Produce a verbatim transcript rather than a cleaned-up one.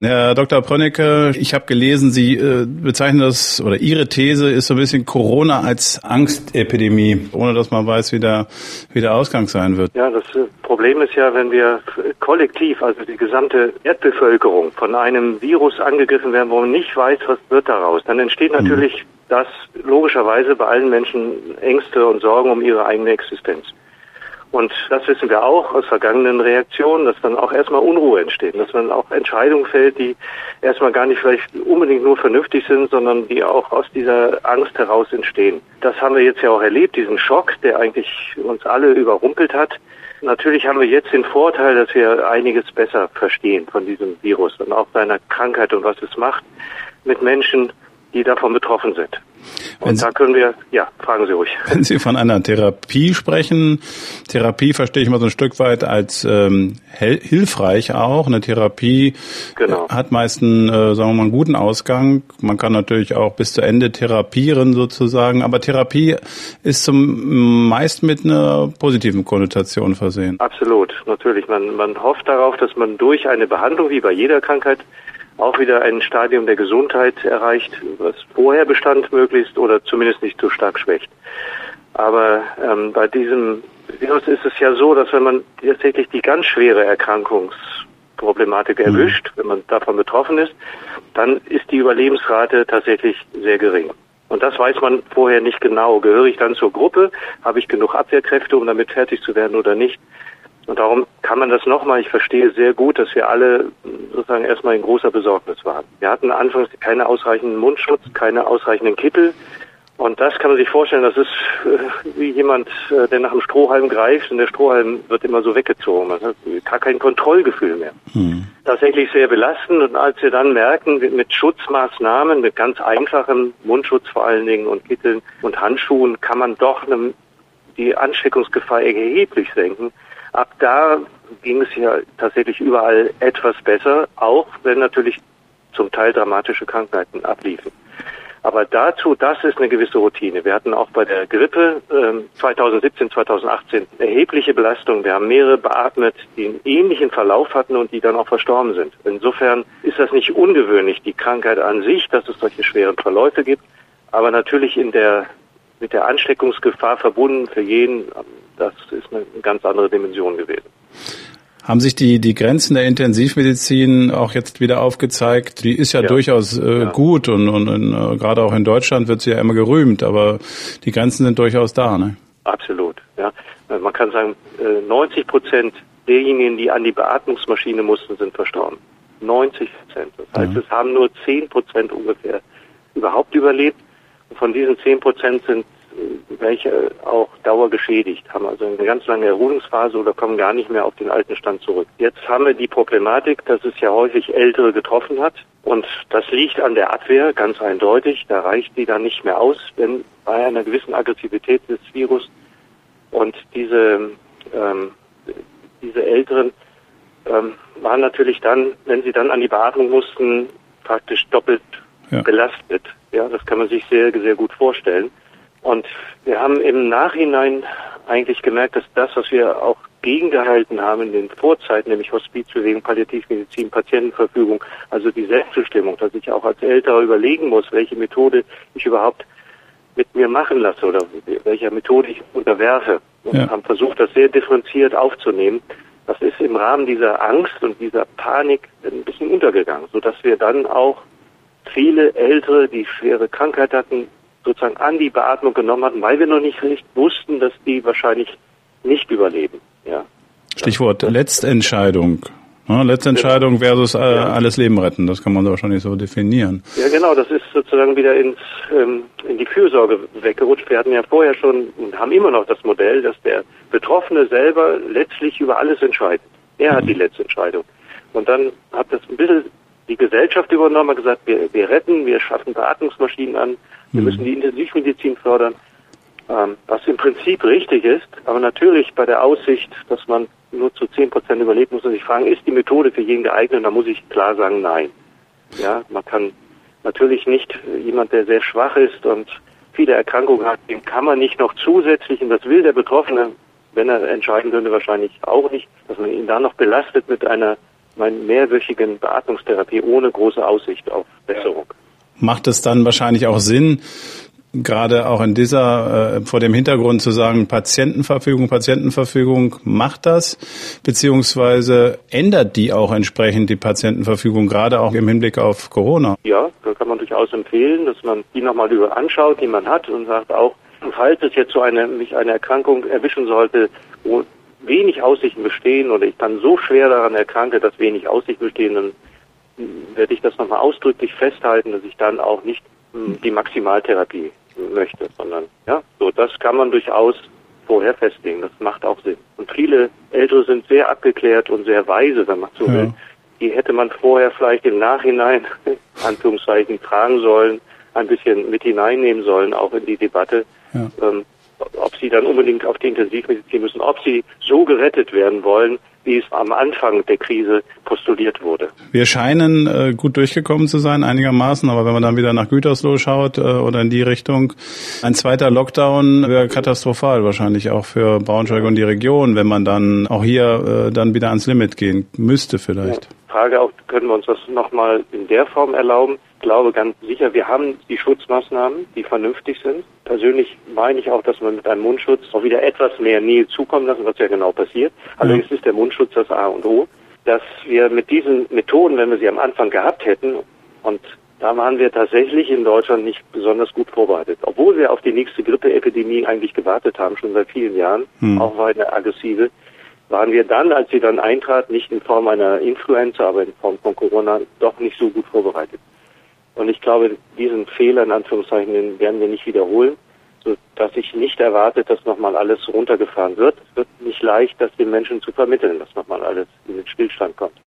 Herr Doktor Prönnecke, ich habe gelesen, Sie äh, bezeichnen das, oder Ihre These ist so ein bisschen Corona als Angstepidemie, ohne dass man weiß, wie der, wie der Ausgang sein wird. Ja, das Problem ist ja, wenn wir kollektiv, also die gesamte Erdbevölkerung, von einem Virus angegriffen werden, wo man nicht weiß, was wird daraus, dann entsteht natürlich mhm. das logischerweise bei allen Menschen Ängste und Sorgen um ihre eigene Existenz. Und das wissen wir auch aus vergangenen Reaktionen, dass dann auch erstmal Unruhe entsteht, dass man auch Entscheidungen fällt, die erstmal gar nicht vielleicht unbedingt nur vernünftig sind, sondern die auch aus dieser Angst heraus entstehen. Das haben wir jetzt ja auch erlebt, diesen Schock, der eigentlich uns alle überrumpelt hat. Natürlich haben wir jetzt den Vorteil, dass wir einiges besser verstehen von diesem Virus und auch seiner Krankheit und was es macht mit Menschen, die davon betroffen sind. Und Sie, da können wir, ja, fragen Sie ruhig. Wenn Sie von einer Therapie sprechen, Therapie verstehe ich mal so ein Stück weit als ähm, hel- hilfreich auch. Eine Therapie genau. hat meistens, äh, sagen wir mal, einen guten Ausgang. Man kann natürlich auch bis zu Ende therapieren sozusagen, aber Therapie ist zum meist mit einer positiven Konnotation versehen. Absolut, natürlich. Man, man hofft darauf, dass man durch eine Behandlung, wie bei jeder Krankheit, auch wieder ein Stadium der Gesundheit erreicht, was vorher bestand möglichst oder zumindest nicht zu stark schwächt. Aber ähm, bei diesem Virus ist es ja so, dass wenn man tatsächlich die ganz schwere Erkrankungsproblematik erwischt, mhm. wenn man davon betroffen ist, dann ist die Überlebensrate tatsächlich sehr gering. Und das weiß man vorher nicht genau. Gehöre ich dann zur Gruppe? Habe ich genug Abwehrkräfte, um damit fertig zu werden oder nicht? Und darum kann man das nochmal, ich verstehe sehr gut, dass wir alle sozusagen erstmal in großer Besorgnis waren. Wir hatten anfangs keine ausreichenden Mundschutz, keine ausreichenden Kittel. Und das kann man sich vorstellen, das ist äh, wie jemand, äh, der nach einem Strohhalm greift und der Strohhalm wird immer so weggezogen. Man hat gar kein Kontrollgefühl mehr. Hm. Tatsächlich sehr belastend. Und als wir dann merken, mit Schutzmaßnahmen, mit ganz einfachem Mundschutz vor allen Dingen und Kitteln und Handschuhen, kann man doch ne, die Ansteckungsgefahr erheblich senken. Ab da ging es ja tatsächlich überall etwas besser, auch wenn natürlich zum Teil dramatische Krankheiten abliefen. Aber dazu, das ist eine gewisse Routine. Wir hatten auch bei der Grippe äh, zwanzig siebzehn, zwanzig achtzehn erhebliche Belastungen. Wir haben mehrere beatmet, die einen ähnlichen Verlauf hatten und die dann auch verstorben sind. Insofern ist das nicht ungewöhnlich, die Krankheit an sich, dass es solche schweren Verläufe gibt, aber natürlich in der mit der Ansteckungsgefahr verbunden für jeden, das ist eine ganz andere Dimension gewesen. Haben sich die die Grenzen der Intensivmedizin auch jetzt wieder aufgezeigt? Die ist ja, ja. durchaus äh, ja. gut und, und, und äh, gerade auch in Deutschland wird sie ja immer gerühmt, aber die Grenzen sind durchaus da, ne? Absolut, ja. Man kann sagen, neunzig Prozent derjenigen, die an die Beatmungsmaschine mussten, sind verstorben. neunzig Prozent. Das heißt, ja. es haben nur zehn Prozent ungefähr überhaupt überlebt. Von diesen zehn Prozent sind welche auch dauergeschädigt, haben also eine ganz lange Erholungsphase oder kommen gar nicht mehr auf den alten Stand zurück. Jetzt haben wir die Problematik, dass es ja häufig Ältere getroffen hat und das liegt an der Abwehr, ganz eindeutig. Da reicht die dann nicht mehr aus, wenn bei einer gewissen Aggressivität des Virus und diese ähm, diese Älteren ähm, waren natürlich dann, wenn sie dann an die Beatmung mussten, praktisch doppelt ja. belastet. Ja, das kann man sich sehr, sehr gut vorstellen. Und wir haben im Nachhinein eigentlich gemerkt, dass das, was wir auch gegengehalten haben in den Vorzeiten, nämlich Hospizbewegung, Palliativmedizin, Patientenverfügung, also die Selbstbestimmung, dass ich auch als Älterer überlegen muss, welche Methode ich überhaupt mit mir machen lasse oder welcher Methode ich unterwerfe. Und ja. haben versucht, das sehr differenziert aufzunehmen. Das ist im Rahmen dieser Angst und dieser Panik ein bisschen untergegangen, sodass wir dann auch viele Ältere, die schwere Krankheit hatten, sozusagen an die Beatmung genommen hatten, weil wir noch nicht recht wussten, dass die wahrscheinlich nicht überleben. Ja. Stichwort Letztentscheidung. Ja, Letztentscheidung versus äh, ja. alles Leben retten. Das kann man wahrscheinlich so definieren. Ja, genau. Das ist sozusagen wieder ins ähm, in die Fürsorge weggerutscht. Wir hatten ja vorher schon und haben immer noch das Modell, dass der Betroffene selber letztlich über alles entscheidet. Er hat mhm. die letzte Entscheidung. Und dann hat das ein bisschen die Gesellschaft übernommen, hat gesagt, wir, wir retten, wir schaffen Beatmungsmaschinen an, wir mhm. müssen die Intensivmedizin fördern, ähm, was im Prinzip richtig ist, aber natürlich bei der Aussicht, dass man nur zu zehn Prozent überlebt, muss man sich fragen, ist die Methode für jeden geeignet? Und da muss ich klar sagen, nein. Ja, man kann natürlich nicht, jemand, der sehr schwach ist und viele Erkrankungen hat, dem kann man nicht noch zusätzlich, und das will der Betroffene, wenn er entscheiden könnte, wahrscheinlich auch nicht, dass man ihn da noch belastet mit einer meine mehrwöchigen Beatmungstherapie ohne große Aussicht auf Besserung. Macht es dann wahrscheinlich auch Sinn, gerade auch in dieser, äh, vor dem Hintergrund zu sagen, Patientenverfügung, Patientenverfügung macht das, beziehungsweise ändert die auch entsprechend die Patientenverfügung, gerade auch im Hinblick auf Corona? Ja, da kann man durchaus empfehlen, dass man die nochmal über anschaut, die man hat und sagt auch, falls es jetzt so eine, mich eine Erkrankung erwischen sollte, wo wenig Aussichten bestehen oder ich dann so schwer daran erkranke, dass wenig Aussichten bestehen, dann werde ich das nochmal ausdrücklich festhalten, dass ich dann auch nicht die Maximaltherapie möchte, sondern ja, so das kann man durchaus vorher festlegen. Das macht auch Sinn. Und viele Ältere sind sehr abgeklärt und sehr weise, wenn man so will. Ja. Die hätte man vorher vielleicht im Nachhinein, Anführungszeichen, fragen sollen, ein bisschen mit hineinnehmen sollen, auch in die Debatte, ja. ähm, ob sie dann unbedingt auf die Intensivmedizin müssen, ob sie so gerettet werden wollen, wie es am Anfang der Krise postuliert wurde. Wir scheinen äh, gut durchgekommen zu sein, einigermaßen, aber wenn man dann wieder nach Gütersloh schaut äh, oder in die Richtung, ein zweiter Lockdown wäre katastrophal wahrscheinlich auch für Braunschweig und die Region, wenn man dann auch hier äh, dann wieder ans Limit gehen müsste vielleicht. Ja. Frage auch, können wir uns das nochmal in der Form erlauben? Ich glaube ganz sicher, wir haben die Schutzmaßnahmen, die vernünftig sind. Persönlich meine ich auch, dass man mit einem Mundschutz auch wieder etwas mehr Nähe zukommen lassen, was ja genau passiert. Allerdings ist der Mundschutz das A und O. Dass wir mit diesen Methoden, wenn wir sie am Anfang gehabt hätten, und da waren wir tatsächlich in Deutschland nicht besonders gut vorbereitet. Obwohl wir auf die nächste Grippeepidemie eigentlich gewartet haben, schon seit vielen Jahren, hm. auch eine aggressive, waren wir dann, als sie dann eintrat, nicht in Form einer Influenza, aber in Form von Corona, doch nicht so gut vorbereitet. Und ich glaube, diesen Fehler, in Anführungszeichen, den werden wir nicht wiederholen, sodass ich nicht erwarte, dass nochmal alles runtergefahren wird. Es wird nicht leicht, das den Menschen zu vermitteln, dass nochmal alles in den Stillstand kommt.